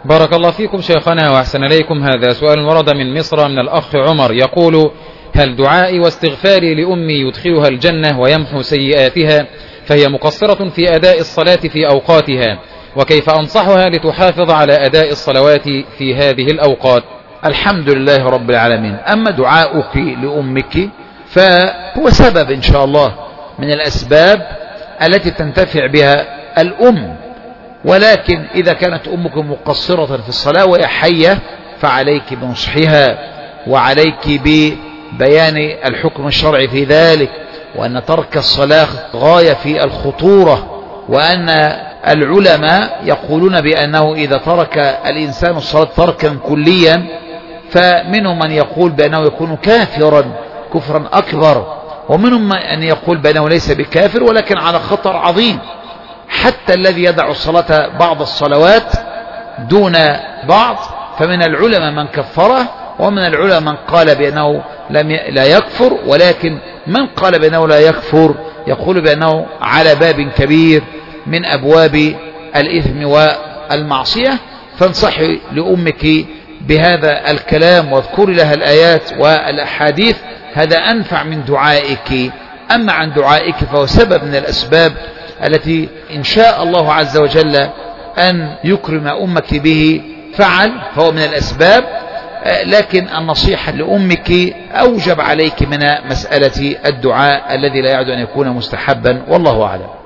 بارك الله فيكم شيخنا وأحسن إليكم. هذا سؤال ورد من مصر من الأخ عمر يقول: هل دعائي واستغفاري لأمي يدخلها الجنة ويمحو سيئاتها، فهي مقصرة في أداء الصلاة في أوقاتها، وكيف أنصحها لتحافظ على أداء الصلوات في هذه الأوقات؟ الحمد لله رب العالمين. أما دعاؤك لأمك فهو سبب إن شاء الله من الأسباب التي تنتفع بها الأم، ولكن إذا كانت أمك مقصرة في الصلاة وهي حية فعليك بنصحها، وعليك ببيان الحكم الشرعي في ذلك، وأن ترك الصلاة غاية في الخطورة، وأن العلماء يقولون بأنه إذا ترك الإنسان الصلاة تركا كليا فمنهم من يقول بأنه يكون كافرا كفرا أكبر، ومنهم من يقول بأنه ليس بكافر ولكن على خطر عظيم. حتى الذي يدع الصلاة بعض الصلوات دون بعض فمن العلماء من كفره، ومن العلماء من قال بأنه لا يكفر، ولكن من قال بأنه لا يكفر يقول بأنه على باب كبير من أبواب الإثم والمعصية. فانصحي لأمك بهذا الكلام واذكري لها الآيات والأحاديث، هذا أنفع من دعائك. أما عن دعائك فهو سبب من الأسباب التي إن شاء الله عز وجل أن يكرم أمك به فعل، فهو من الأسباب، لكن النصيحة لأمك أوجب عليك من مسألة الدعاء الذي لا يعد أن يكون مستحبا، والله أعلم.